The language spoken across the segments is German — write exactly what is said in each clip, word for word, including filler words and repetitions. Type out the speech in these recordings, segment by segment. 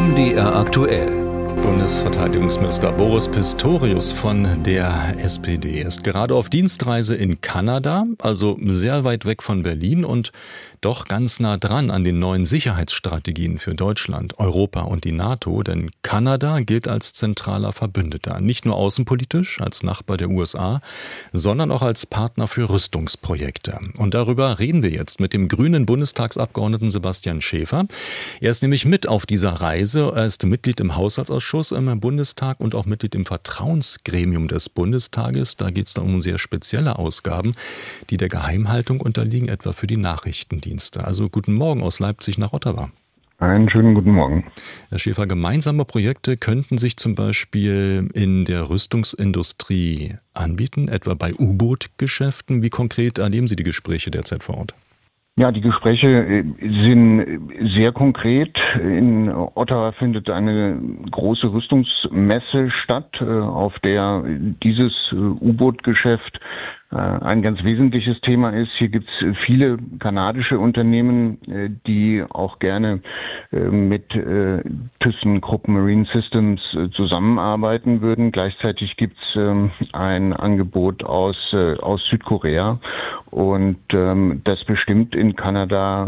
M D R aktuell. Bundesverteidigungsminister Boris Pistorius von der S P D ist gerade auf Dienstreise in Kanada, also sehr weit weg von Berlin und doch ganz nah dran an den neuen Sicherheitsstrategien für Deutschland, Europa und die NATO, denn Kanada gilt als zentraler Verbündeter, nicht nur außenpolitisch als Nachbar der U S A, sondern auch als Partner für Rüstungsprojekte. Und darüber reden wir jetzt mit dem grünen Bundestagsabgeordneten Sebastian Schäfer. Er ist nämlich mit auf dieser Reise, er ist Mitglied im Haushaltsausschuss im Bundestag und auch Mitglied im Vertrauensgremium des Bundestages. Da geht es dann um sehr spezielle Ausgaben, die der Geheimhaltung unterliegen, etwa für die Nachrichtendienste. Also guten Morgen aus Leipzig nach Ottawa. Einen schönen guten Morgen. Herr Schäfer, gemeinsame Projekte könnten sich zum Beispiel in der Rüstungsindustrie anbieten, etwa bei U-Boot-Geschäften. Wie konkret erleben Sie die Gespräche derzeit vor Ort? Ja, die Gespräche sind sehr konkret. In Ottawa findet eine große Rüstungsmesse statt, auf der dieses U-Boot-Geschäft ein ganz wesentliches Thema ist. Hier gibt es viele kanadische Unternehmen, die auch gerne mit ThyssenKrupp Marine Systems zusammenarbeiten würden. Gleichzeitig gibt es ein Angebot aus, aus Südkorea und das bestimmt in Kanada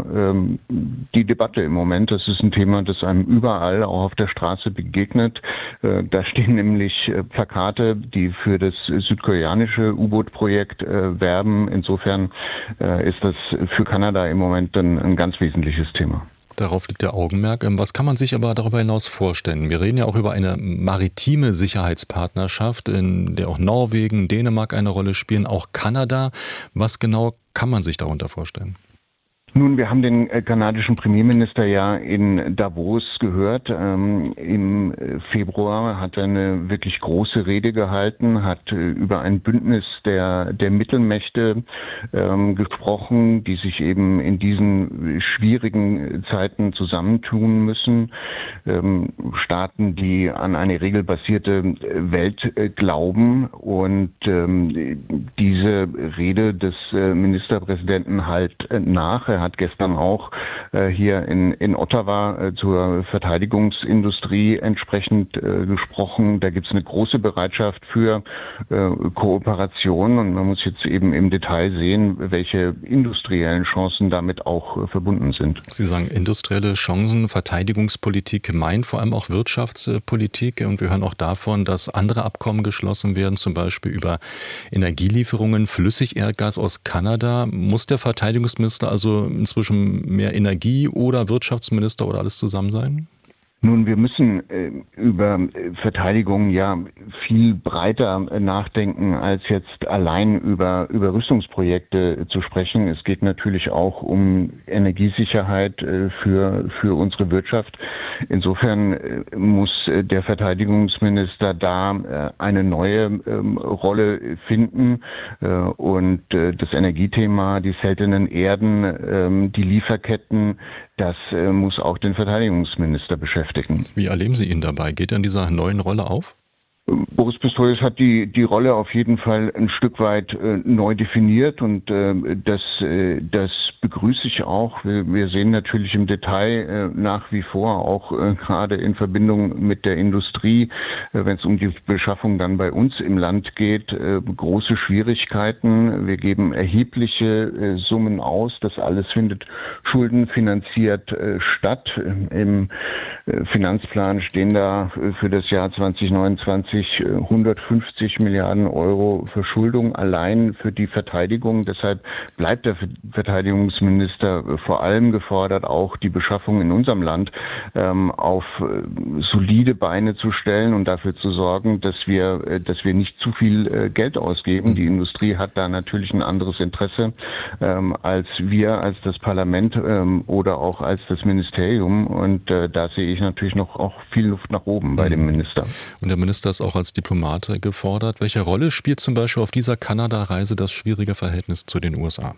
die Debatte im Moment. Das ist ein Thema, das einem überall, auch auf der Straße, begegnet. Da stehen nämlich Plakate, die für das südkoreanische U-Boot-Projekt äh, werben. Insofern äh, ist das für Kanada im Moment ein, ein ganz wesentliches Thema. Darauf liegt der Augenmerk. Was kann man sich aber darüber hinaus vorstellen? Wir reden ja auch über eine maritime Sicherheitspartnerschaft, in der auch Norwegen, Dänemark eine Rolle spielen, auch Kanada. Was genau kann man sich darunter vorstellen? Nun, wir haben den kanadischen Premierminister ja in Davos gehört. Ähm, Im Februar hat er eine wirklich große Rede gehalten, hat äh, über ein Bündnis der, der Mittelmächte ähm, gesprochen, die sich eben in diesen schwierigen Zeiten zusammentun müssen. Ähm, Staaten, die an eine regelbasierte Welt äh, glauben. Und ähm, diese Rede des äh, Ministerpräsidenten halt äh, nach. Er hat gestern auch äh, hier in, in Ottawa äh, zur Verteidigungsindustrie entsprechend äh, gesprochen. Da gibt es eine große Bereitschaft für äh, Kooperation und man muss jetzt eben im Detail sehen, welche industriellen Chancen damit auch äh, verbunden sind. Sie sagen industrielle Chancen, Verteidigungspolitik meint vor allem auch Wirtschaftspolitik und wir hören auch davon, dass andere Abkommen geschlossen werden, zum Beispiel über Energielieferungen, Flüssigerdgas aus Kanada. Muss der Verteidigungsminister also inzwischen mehr Energie- oder Wirtschaftsminister oder alles zusammen sein? Nun, wir müssen äh, über Verteidigung ja viel breiter äh, nachdenken, als jetzt allein über, über Rüstungsprojekte äh, zu sprechen. Es geht natürlich auch um Energiesicherheit äh, für, für unsere Wirtschaft. Insofern äh, muss äh, der Verteidigungsminister da äh, eine neue äh, Rolle finden äh, und äh, das Energiethema, die seltenen Erden, äh, die Lieferketten, das äh, muss auch den Verteidigungsminister beschäftigen. Wie erleben Sie ihn dabei? Geht er in dieser neuen Rolle auf? Boris Pistorius hat die, die Rolle auf jeden Fall ein Stück weit äh, neu definiert und äh, das, äh, das begrüße ich auch. Wir, wir sehen natürlich im Detail äh, nach wie vor auch äh, gerade in Verbindung mit der Industrie, äh, wenn es um die Beschaffung dann bei uns im Land geht, äh, große Schwierigkeiten. Wir geben erhebliche äh, Summen aus. Das alles findet schuldenfinanziert äh, statt. Im äh, Finanzplan stehen da äh, für das Jahr zwanzig neunundzwanzig hundertfünfzig Milliarden Euro Verschuldung allein für die Verteidigung. Deshalb bleibt der Verteidigungsminister vor allem gefordert, auch die Beschaffung in unserem Land ähm, auf äh, solide Beine zu stellen und dafür zu sorgen, dass wir, äh, dass wir nicht zu viel äh, Geld ausgeben. Die Industrie hat da natürlich ein anderes Interesse ähm, als wir, als das Parlament ähm, oder auch als das Ministerium. Und äh, da sehe ich natürlich noch auch viel Luft nach oben bei dem Minister. Und der Minister ist auch als Diplomat gefordert. Welche Rolle spielt zum Beispiel auf dieser Kanada-Reise das schwierige Verhältnis zu den U S A?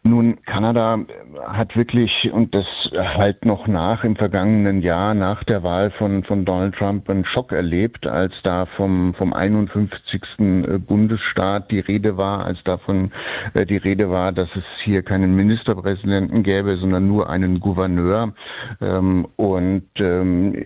Nun, Kanada hat wirklich, und das halt noch nach, im vergangenen Jahr, nach der Wahl von, von Donald Trump, einen Schock erlebt, als da vom, vom einundfünfzigsten Bundesstaat die Rede war, als davon äh, die Rede war, dass es hier keinen Ministerpräsidenten gäbe, sondern nur einen Gouverneur. Ähm, und ähm,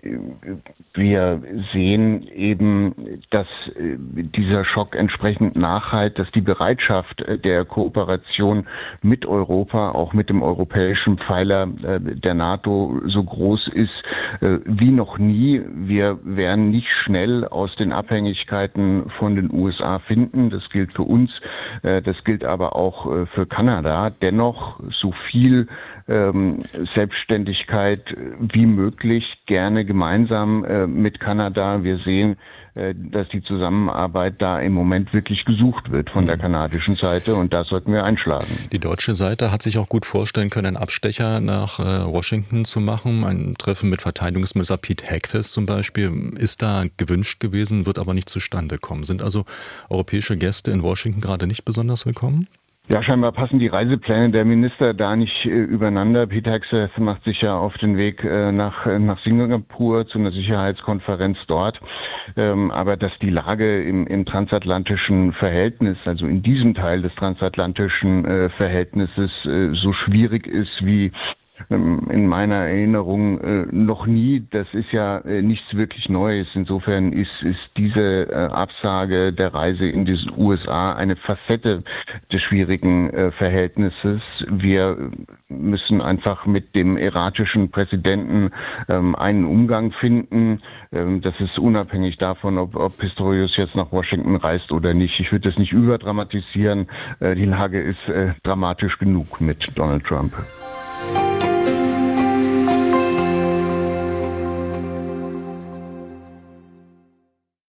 wir sehen eben, dass äh, dieser Schock entsprechend nachhalt, dass die Bereitschaft äh, der Kooperation mit Europa, auch mit dem europäischen Pfeiler äh, der NATO so groß ist äh, wie noch nie. Wir werden nicht schnell aus den Abhängigkeiten von den U S A finden. Das gilt für uns, äh, das gilt aber auch äh, für Kanada. Dennoch so viel ähm, Selbstständigkeit wie möglich, gerne gemeinsam äh, mit Kanada. Wir sehen, dass die Zusammenarbeit da im Moment wirklich gesucht wird von der kanadischen Seite, und da sollten wir einschlagen. Die deutsche Seite hat sich auch gut vorstellen können, einen Abstecher nach Washington zu machen. Ein Treffen mit Verteidigungsminister Pete Hegseth zum Beispiel ist da gewünscht gewesen, wird aber nicht zustande kommen. Sind also europäische Gäste in Washington gerade nicht besonders willkommen? Ja, scheinbar passen die Reisepläne der Minister da nicht äh, übereinander. Peter Hegseth macht sich ja auf den Weg äh, nach, nach Singapur zu einer Sicherheitskonferenz dort. Ähm, aber dass die Lage im, im transatlantischen Verhältnis, also in diesem Teil des transatlantischen äh, Verhältnisses, äh, so schwierig ist wie in meiner Erinnerung äh, noch nie. Das ist ja äh, nichts wirklich Neues. Insofern ist, ist diese äh, Absage der Reise in die U S A eine Facette des schwierigen äh, Verhältnisses. Wir müssen einfach mit dem erratischen Präsidenten ähm, einen Umgang finden. Ähm, das ist unabhängig davon, ob, ob Pistorius jetzt nach Washington reist oder nicht. Ich würde das nicht überdramatisieren. Äh, die Lage ist äh, dramatisch genug mit Donald Trump.